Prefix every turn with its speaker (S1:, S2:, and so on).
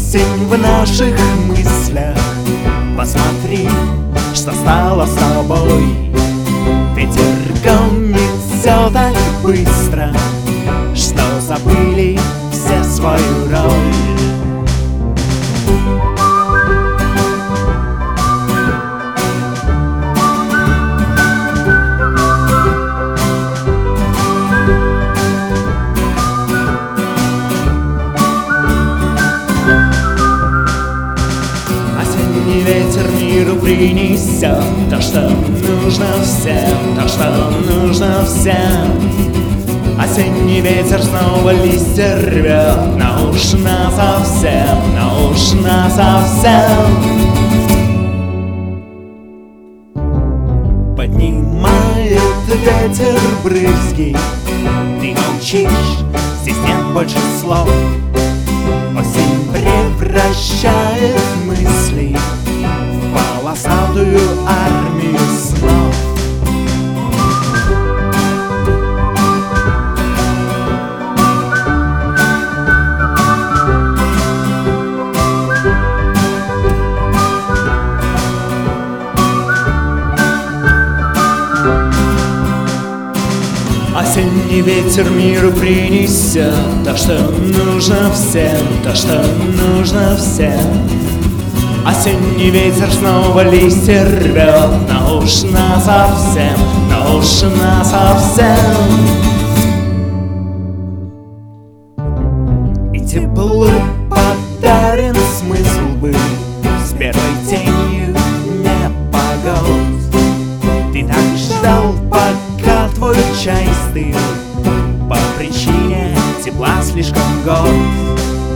S1: осень в наших мыслях. Посмотри, что стало с тобой. Ветер гонит все так быстро, что забыли все свою роль. Осенний ветер миру принесет то, что нужно всем, то, что нужно всем. Осенний ветер снова листья рвет, но уж насовсем, но уж насовсем. Поднимает ветер брызги, ты молчишь, здесь нет больше слов. Осень превращает мысли в полосатую армию снов. Осенний ветер миру принесет то, что нужно всем, то, что нужно всем. Осенний ветер снова листья рвет, но уж насовсем, но уж насовсем. И теплу подарен смысл был с первой тенью непогод. Ты так ждал, пока твой чай стыл, по причине тепла слишком горд.